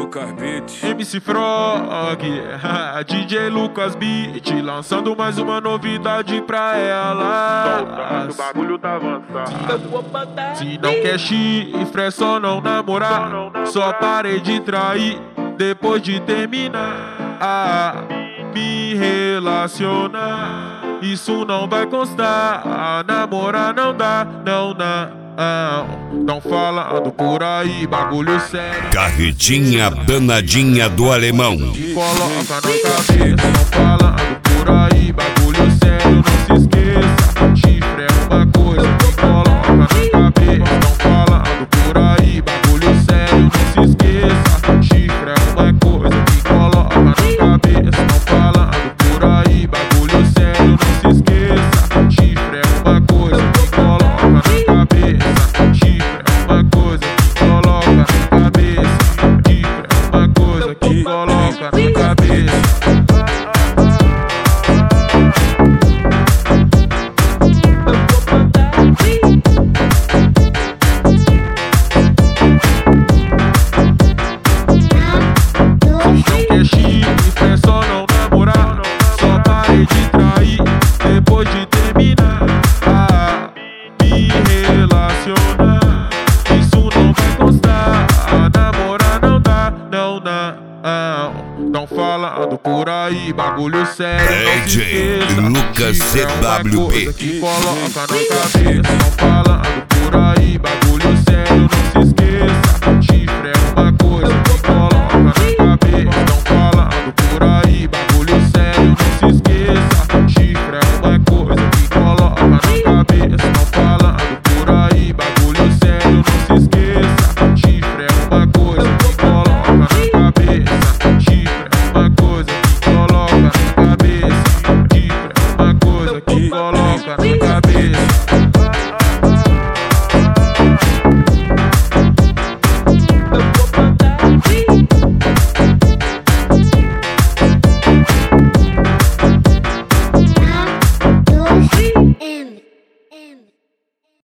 Lucas Beat, MC Frog, DJ Lucas Beat, lançando mais uma novidade pra ela. O bagulho tá avançado. Se não quer chifre, é só não namorar. Só parei de trair depois de terminar. Me relacionar, isso não vai constar. Namorar não dá, não. Não falando por aí, bagulho sério. Carretinha danadinha do alemão. Coloca na cabeça, não falando por aí, bagulho sério, não se esqueça. Chifre é uma coisa que coloca na cabeça. Não falando por aí, bagulho sério, não se esqueça. Chifre é uma coisa que coloca na cabeça. Não falando por aí, bagulho sério, não se esqueça. Chifre é uma coisa que coloca na cabeça. Chifre é uma coisa que coloca na cabeça. Chifre é uma coisa que coloca na cabeça. Não quer chifre, é só não namorar. Só parei de trair depois de terminar. Me relacionar, isso não vai constar. Namorar não dá, não falando por aí, bagulho sério, não se DJ esqueça. Lucas Chifre é uma CWB. coisa que coloca na cabeça. Não falando por aí, bagulho